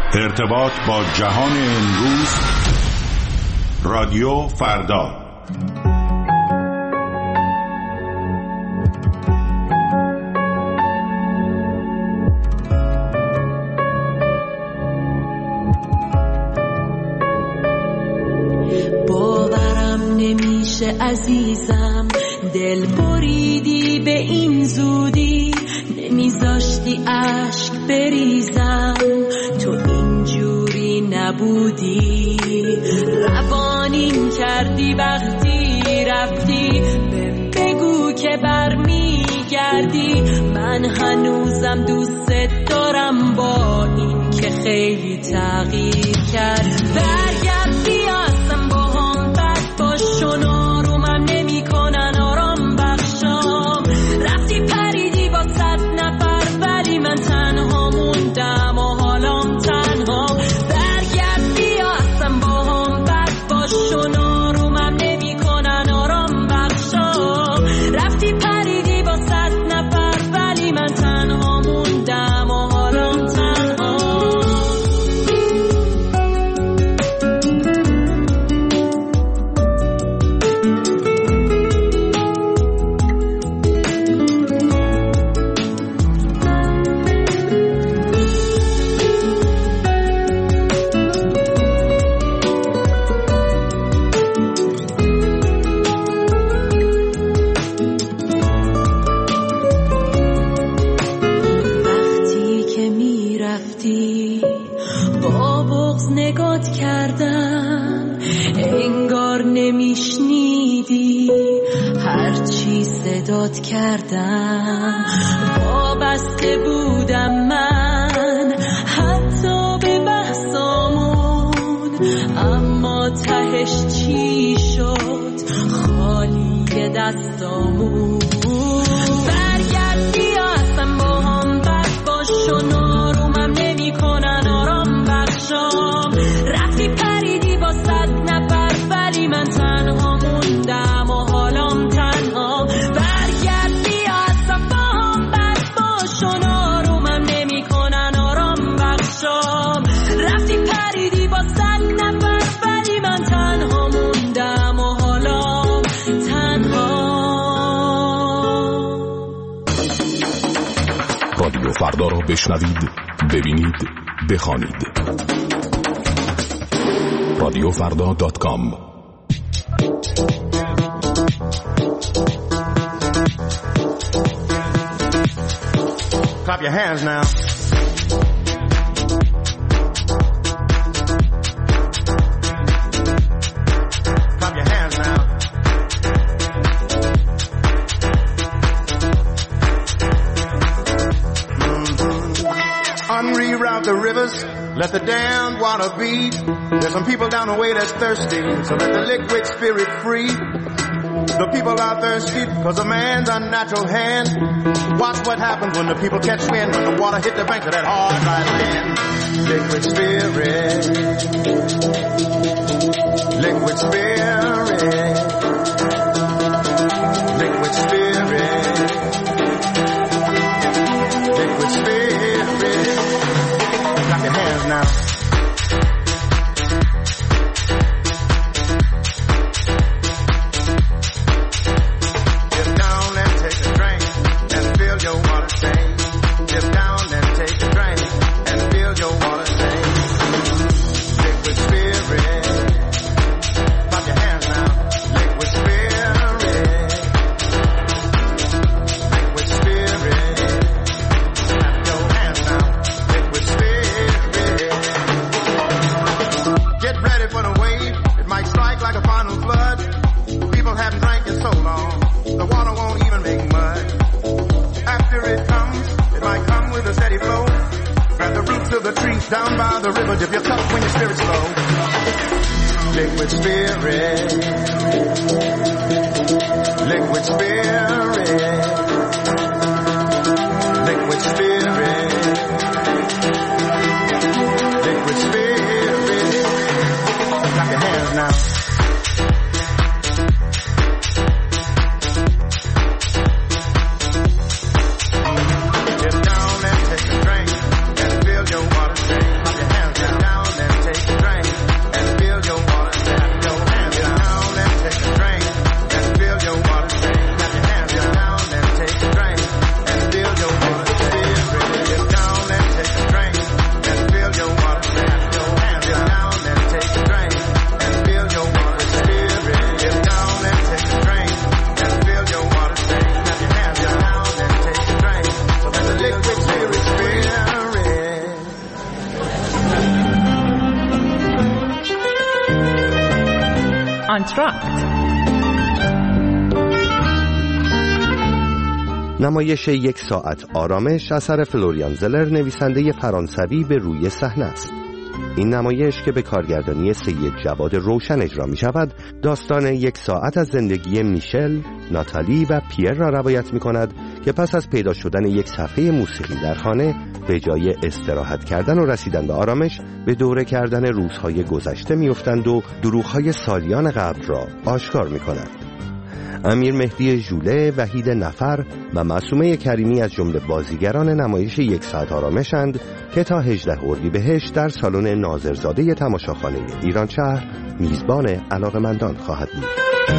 ارتباط با جهان امروز. رادیو فردا. باورم نمیشه عزیزم، دل بریدی به این زودی، نمیذاشتی اشک بریزم، تو اینجوری نبودی، روانین کردی وقتی رفتی، بگو که برمیگردی، من هنوزم دوست دارم با این که خیلی تغییر کرد، برگرد بیاستم با هم بد باشون، آرومم نمی کنن آرام بخشام، رفتی پریدی با 100 نفر ولی من تنها موندم و حالام تنها، برگرد بیاستم با هم بد باشون، آرومم نمی کنن آرام بخشام، رفتی پریدی با 100 نفر ولی من تنها موندم و حالام تنها. با بغض نگات کردم، انگار نمیشنیدی هرچی صدات کردم، وابسته بودم من حتی به بحثامون، اما تهش چی شد خالی دستامون، برگرد بیاستم با هم بد باشون، آرومم نمی کنن آرام بخشام، رفتی پریدی با 100 نفر ولی من تنها موندم و حالام تنها، برگرد بیاستم با هم بد باشون، آرومم نمی کنن آرام بخشام، رفتی پریدی با 100 نفر ولی من تنها موندم و حالام تنها. رادیو فردا را بشنوید، ببینید، بخوانید. رادیوفردا.com. Clap your hands now. Clap your hands now. Unreroute the rivers, let the damned water be. There's some people down the way that's thirsty, so let the liquid spirit free. The people are thirsty because of man's unnatural hand. Watch what happens when the people catch wind, when the water hit the banks of that hard, dry land. Liquid spirit, liquid spirit, liquid spirit, liquid spirit. Clap your hands now. Down by the river, dip your cup when your spirit's low. Liquid spirit, liquid spirit, liquid spirit, liquid spirit. Clap your hands now. Get down and take a drink and feel your water drink. Clap your hands now. کانترکت. نمایش 1 ساعت آرامش اثر فلوریان زلر نویسنده فرانسوی به روی صحنه است. این نمایش که به کارگردانی سید جواد روشن اجرا می شود داستان 1 ساعت از زندگی میشل، ناتالی و پیر را روایت می کند که پس از پیدا شدن یک صفحه موسیقی در خانه به جای استراحت کردن و رسیدن به آرامش به دوره کردن روزهای گذشته می افتند و دروغ‌های سالیان قبل را آشکار می کنند. امیر مهدی ژوله، وحید نفر و معصومه کریمی از جمله بازیگران نمایش 1 ساعت آرامش‌اند که تا 18 اردیبهشت در سالن ناظرزاده تماشاخانه ایرانشهر میزبان علاقه‌مندان خواهد بود.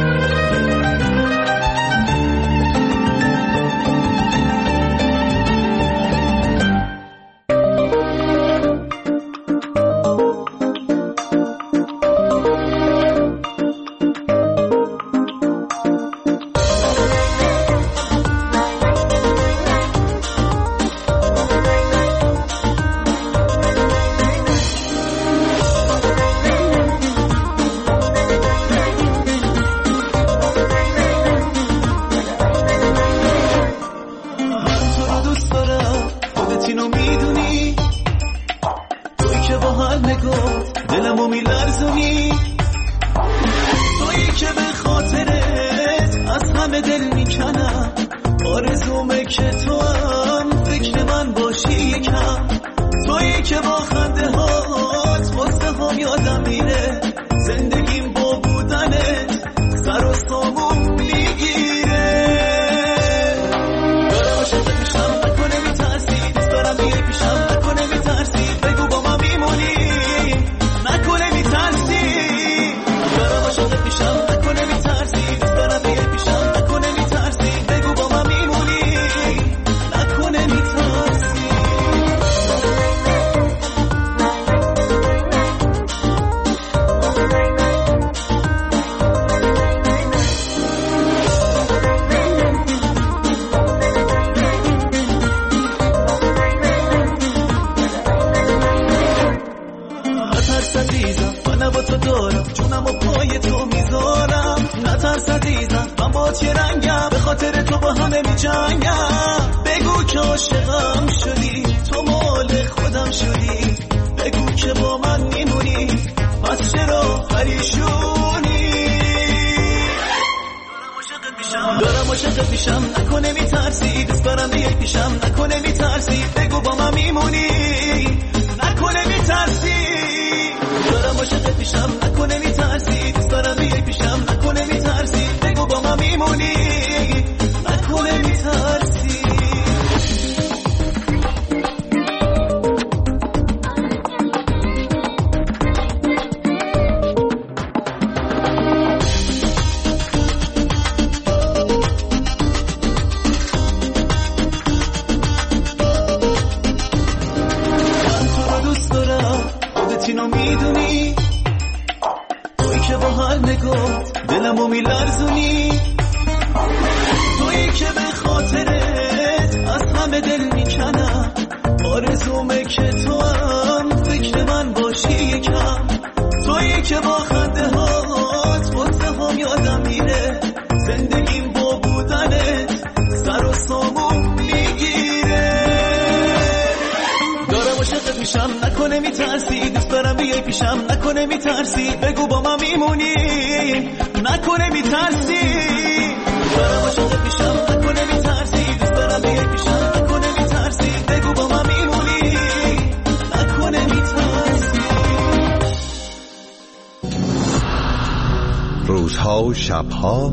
روزها و شبها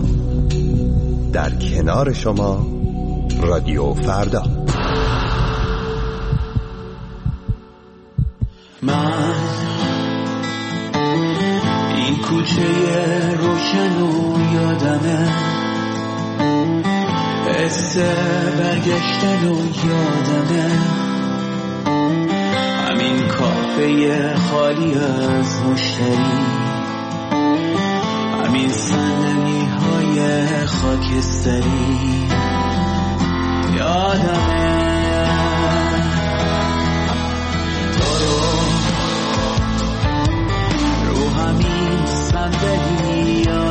در کنار شما رادیو فردا. من این کوچه روشن و یادمه، حس برگشتن و یادمه، همین کافه خالی از مشتری، همین صندلی های خاکستری، یادمه تو رو همین صندلی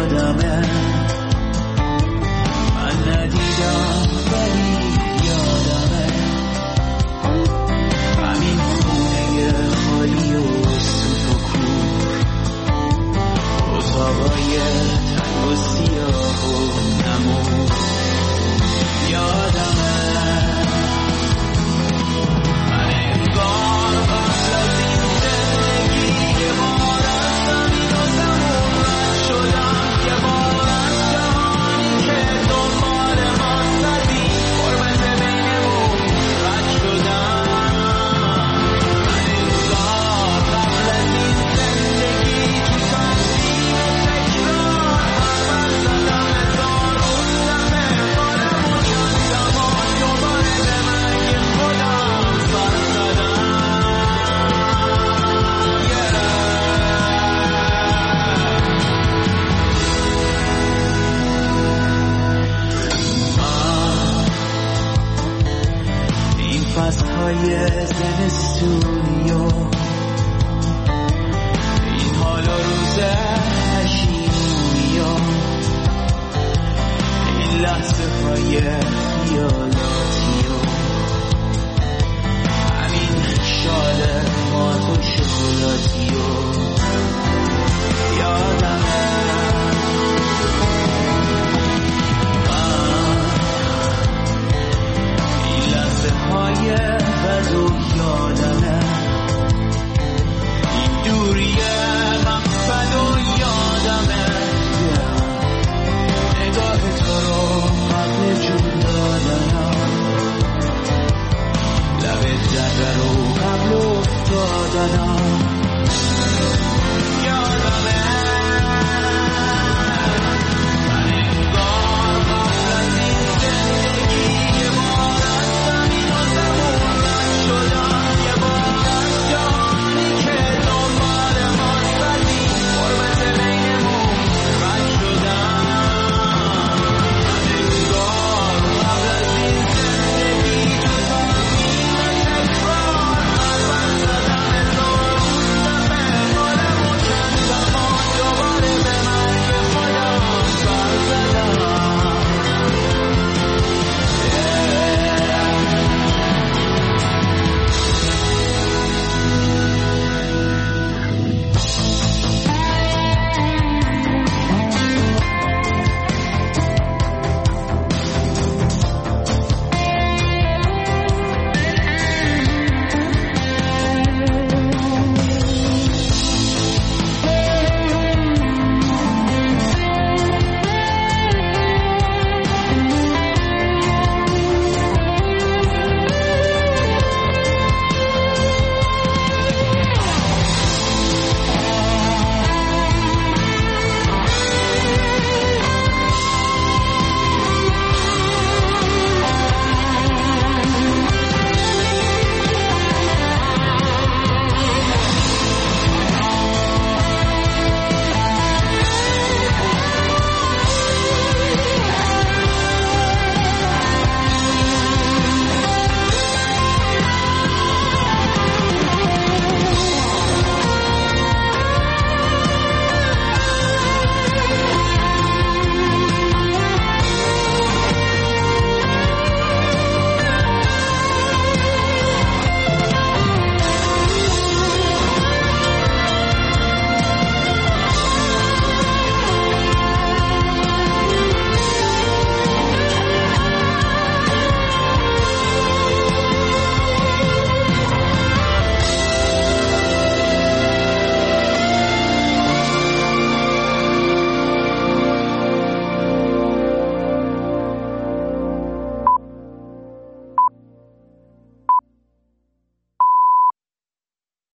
زمستونی و این حالا روز پشیمونی و این لحظه های خیالاتی و همین شال مات و شکلاتی و یادمه این لحظه های بد و یادمه این دوری مقصد و یادمه نگاه تو رو قبل جون دادنم لب دره رو قبل افتادنم